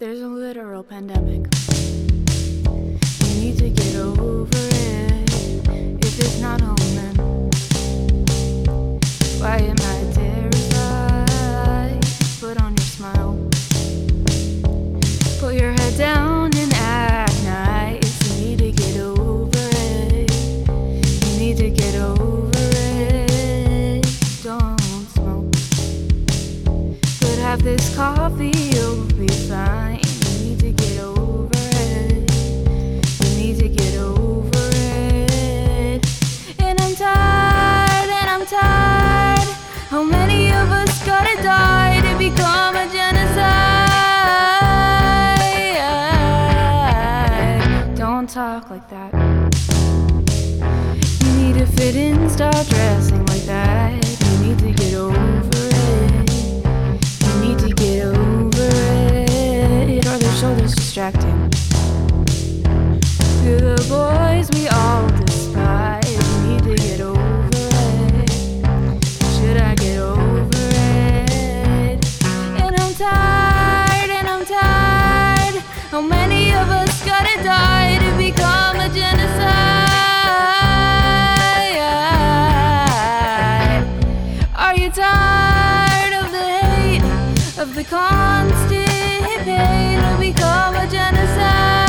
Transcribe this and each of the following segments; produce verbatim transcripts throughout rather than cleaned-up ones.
There's a literal pandemic. You need to get over it. If it's not home, then why am I terrified? Put on your smile. Put your head down and act nice. You need to get over it. You need to get over it. Don't smoke. But have this coffee, you'll be fine. You need to get over it. You need to get over it. And I'm tired, and I'm tired. How many of us gotta die to become a genocide? Don't talk like that. You need to fit in, stop dressing like that. You need to get over it. You need to get over it. Or their shoulders distracting. To the boys we all despise. You need to get over it. Should I get over it? And I'm tired, and I'm tired. How many of us gotta die to become a genocide? Are you tired of the hate, of the constant pain to become a genocide?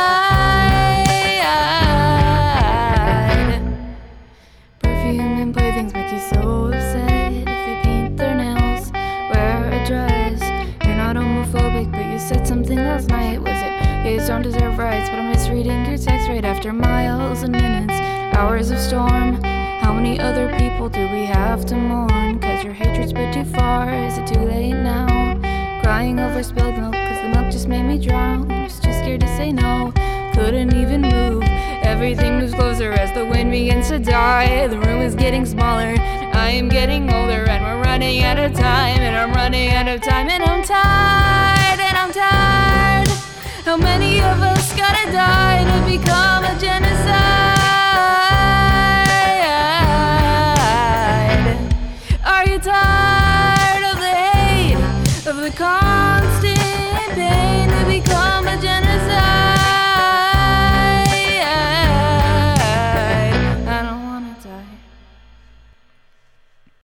Perfume and playthings make you so upset. If they paint their nails, wear a dress. You're not homophobic, but you said something last night. Was it gays don't deserve rights? But I'm misreading your text right after miles and minutes, hours of storm. How many other people do we have to mourn? Cause your hatred's been too far. Is it too late now? Crying over spilled milk, cause the milk just made me drown. Just too scared to say no, couldn't even move. Everything moves closer as the wind begins to die. The room is getting smaller, I am getting older, and we're running out of time, and I'm running out of time, and I'm tired, and I'm tired. How many of us gotta die to become a